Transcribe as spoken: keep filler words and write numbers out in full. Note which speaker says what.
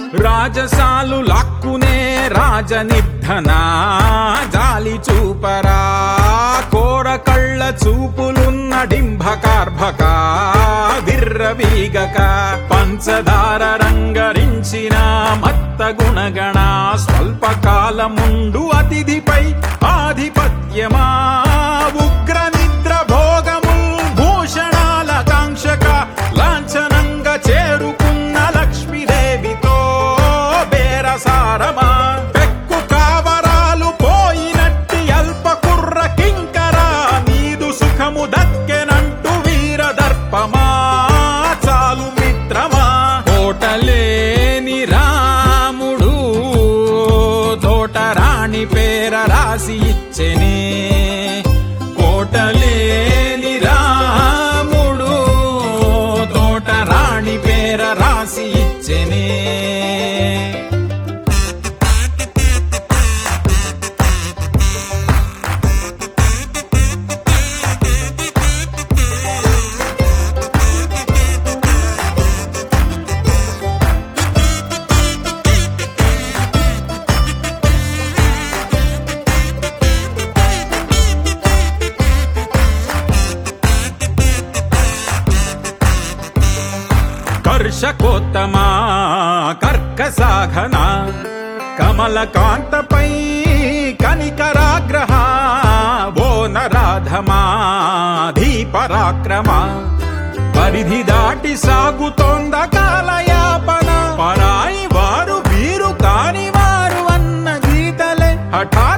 Speaker 1: రాజసాలు లాక్కునే రాజనిర్ధన జాలి చూపరా కోర కళ్ళ చూపులున్న డింభకార్భక విర్రవీగక పంచదార రంగరించిన మత్త గుణగణ స్వల్పకాలముండు అతిథిపై ఆధిపత్యమా ఉగ్ర నిద్ర భోగముల్ భూషణాల కాంక్షక లాంఛనంగా చేరుకున్న లక్ష్మీదేవితో బేరసారమా పెక్కు కావరాలు పోయినట్టి అల్ప కుర్ర కింకరా నీదు సుఖము దక్కెనంటూ వీరదర్పమా చాలు మిత్రమా కోటలేని రాముడు తోటరాణి పేర రాసి ఇచ్చెనే కోటలేని రాముడు తోటరాణి పేర రాసి ఇచ్చెనే కర్షకోత్తమా కర్కసాఘన కమలకాంతపై కనికరాగ్రహ ఓ నరాధమా ధీపరాక్రమ పరిధి దాటి సాగుతోంద కాలయాపన పరాయి వారు వీరు కాని వారు అన్న గీతలే హఠా